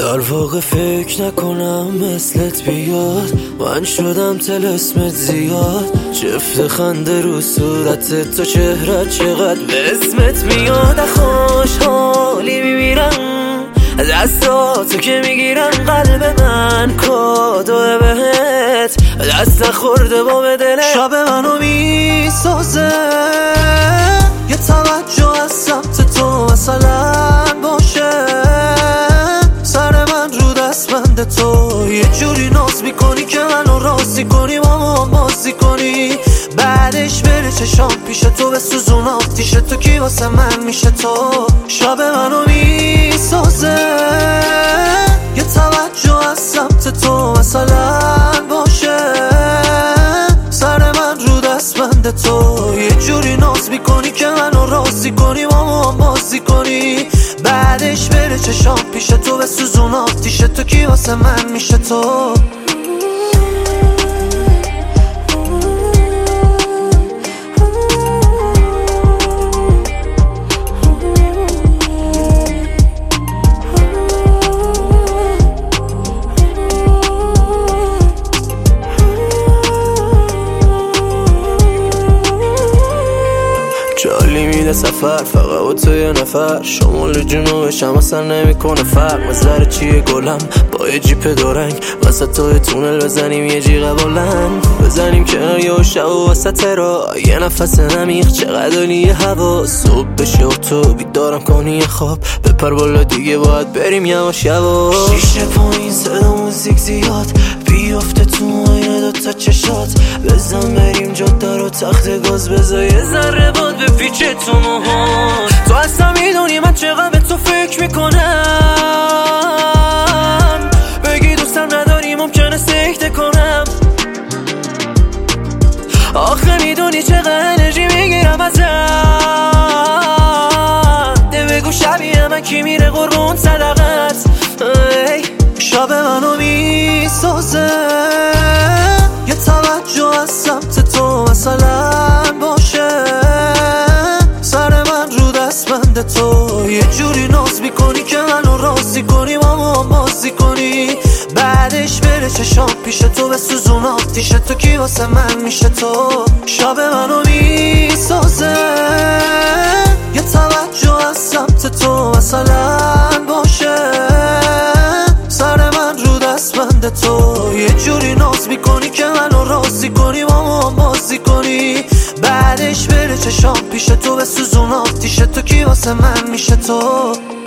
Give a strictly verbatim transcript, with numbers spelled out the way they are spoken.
در واقع فکر نکنم مثلت بیاد، من شدم طلسمت زیاد. جفت خنده رو صورتت، تو چهرت چقدر به اسمت میاد. خوشحالی میمیرم دستاتو که میگیرم، قلب من کادو بهت دست نخورده با به دلت. شب منو میسازه یه توجه از سمت تو مثلا باشه، سر من رو دست بند تو یه جوری ناز میکنی که منو راضی کنی، با ما بازی کنی، بعدش بره چشام پیش تو به سوزون آتیش تو، کی واسه من میشه تو. شب منو میسازه یه توجه از سمت تو مثلا باشه، سر من رو دست بند تو یه جوری ناز میکنی که منو راضی کنی، با ما بازی کنی، بعدش بره چشام پیش تو به سوزون آتیش تو، کی واسه من میشه تو. جالی میده سفر فقط و تو یه نفر، شمال جنوبش هم اصلا نمیکنه فرق. نظر چیه گلم با یه جیپ دورنگ، وسط توی تونل بزنیم یه جیغ بلند، بزنیم کنار یه شب و وسط را یه نفس نمیخ، چقدر عالیه هوا. صبح بشه و تو بیدارم کنی خواب، بپر بالا دیگه باید بریم یواش یواش. شیشه پایین صدا موزیک زیاد، بیافته تو آینه دوتا چشات، بزن بریم جاده رو تخت گاز، بزا یه ذره باد به پیچه تو موهات. تو اصلا میدونی من چقدر به تو فکر میکنم، بگی دوستم نداری ممکنه سکته کنم، آخه میدونی چقدر انرژی میگیرم ازت. ده بگو شبیه من کی میره قربون صدقت. شب منو میسازه یه توجه از سمت تو مثلا باشه، سر من رو دست بند تو یه جوری ناز میکنی که منو راضی کنی، با ما بازی کنی، بعدش بره چشام پیش تو به سوزون آتیش تو، کی واسه من میشه تو. شب منو میسازه یه توجه از سمت تو مثلا باشه، سر من رو دست بند تو یه جوری ناز میکنی که منو راضی کنی، با ما بازی کنی، بعدش بره چشام پیش تو به سوزون آتیش تو، کی واسه من میشه تو.